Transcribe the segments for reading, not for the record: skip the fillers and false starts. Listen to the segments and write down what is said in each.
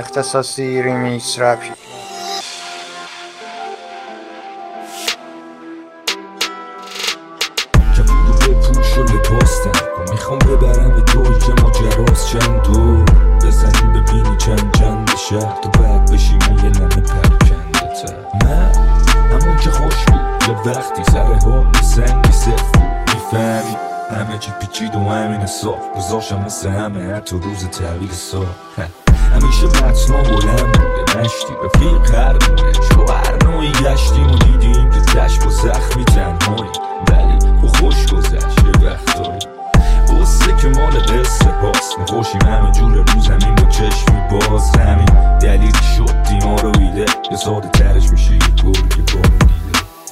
اختصاصی ریمیکس رپی. بپوش و لباس نکن، میخوام ببرم به توی که ماجراست چند دور بزنی ببینی چند شهر تو بعد بشی من یه نمه پرکنده تر. نه همون که خوش بود یه وقتی سر حال سنگی صرف بود میفهمی همه چی پیچید و همین صاف گذاشتم مثل همه حتی روز تحویل صاف. همیشه متنا بلند بوده مشتی رفیق هر موره شو هر نوعی گشتیم و دیدیم که تشب و زخمی تنهایی ولی خب خوش گذشت یه وقتایی قصه که مال قصه هاست نخوشیم همه جور رو زمین با چشمی باز همین دلیل شد دیما رو ایده یه ساده ترش میشه یه گوری که با رو دیده.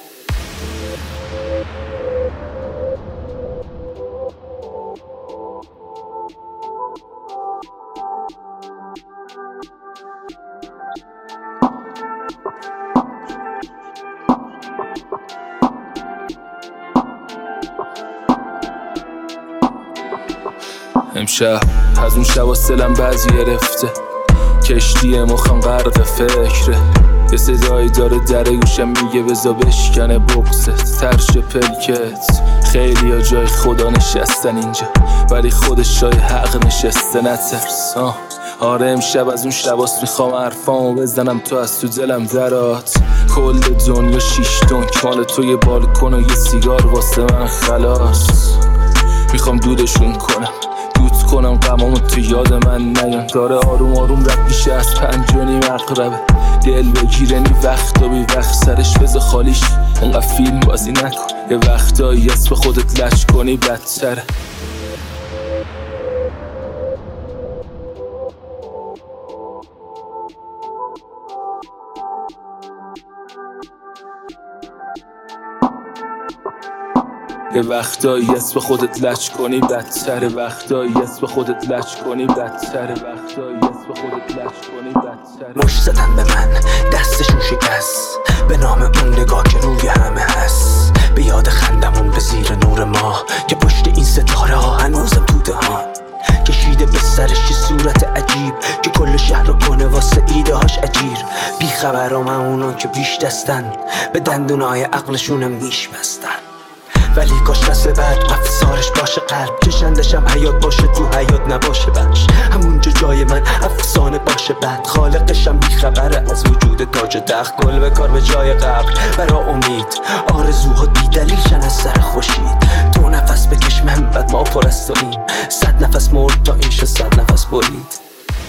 امشب از اون شب سلم بعضی گرفته کشتی مخم غرق فکره یه صدایی داره در گوشم میگه بزا بشکنه بغزت ترش پلکت. خیلی ها جای خدا نشستن اینجا ولی خودش جای حق نشسته نترس. آره امشب از اون شباست میخوام حرفامو بزنم تو از تو دلم درات. کل دنیا 6 دنک مال تو یه بالکن و یه سیگار واسه من خلاص. میخوام دودشون کنم غمامو تو یاد من نیان. داره آروم آروم رد میشه از 5.5 اقربه دل بگیرنی وقتا بی وقت سرش بذار خالیش اونقدر فیلم بازی نکن. یه وقتایی هست به خودت لج کنی بدتره. یه وقتایی هست به خودت لج کنی بدتره. وقتایی هست به خودت لج کنی بدتره. وقتایی هست به خودت لج کنی بدتره. مش زدن به من دستشون شکست به نام اون نگاه که روی همه هست. به یاد خندمون به زیر نور ماه که پشت این ستاره ها هنوزم تو دهان کشیده به سرش یه صورت عجیب که کل شهر رو کنه واسه ایده هاش اجیر. بی خبرام اونان که بیش دستن به دندونای عقلشونم نیش بستن. ولی کاش نسل بعد افسارش باشه قلب کشندشم حیات باشه تو حیات نباشه بخش همونجا جای من افسانه باشه بعد خالقشم بیخبره از وجود تاج تخت. گل به کار به جای قبر برا امید آرزوها بی دلیل شن از سر خوشید. تو نفس بکش من بعد ما پرستاییم 100 نفس مرد تا این شد 100 نفس برید.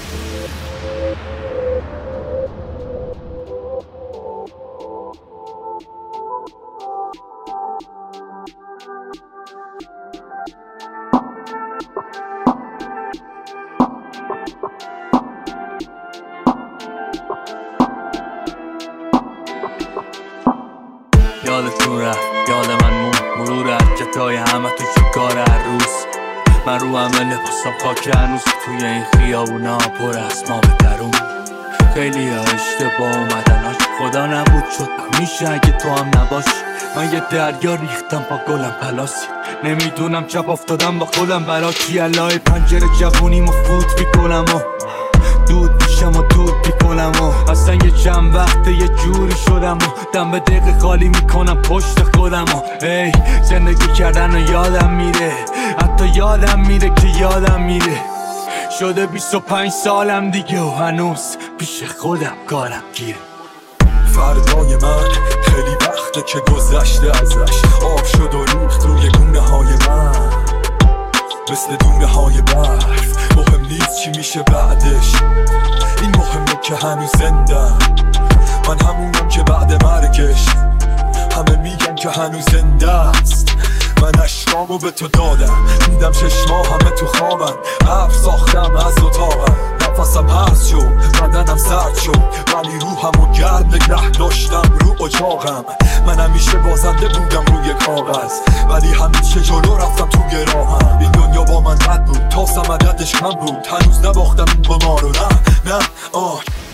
یادتون رفت یاد من مرور حرکتای همه تو شکار هر روز. من رو همه لباسم خاک هنوز توی این خیابونا پر از ما به درون. خیلی ها اشتباه اومدناش خدا نبود شد همیشه اگه تو هم نباشی. من یه دریا ریختم با گلم پلاسی نمیدونم چپ افتادم با خودم برا چی. الهی پنجره جوونیم و فوت میکنم و دود میشم و دود میکنم و اصلا یه چند وقته یه جوری شدم و دم به دقیقه خالی میکنم پشت خودم و ای زندگی کردن و یادم میره حتی یادم میره که یادم میره. شده 25 سالم دیگه و هنوز پیش خودم کارم گیره. فردای من خیلی وقته که گذشته ازش آب شد و ریخت روی گونه های من مثل دونه های برف. مهم نیست چی میشه بعدش این مهمه که هنوز زندم. من همونم که بعد مرگش همه میگن که هنوز زنده است. من اشکامو به تو دادم میدم چشما همه تو خوابن حرف ساختم از اتاقم نفسم هرز شد بدنم سرد شد ولی روحمو گرم نگه داشتم رو اجاقم. من همیشه بازنده بودم روی کاغذ ولی همیشه جلو رفتم تو گراهم. این دنیا با من بد بود تاسم عددش کم بود هنوز نباختم این قمارو نه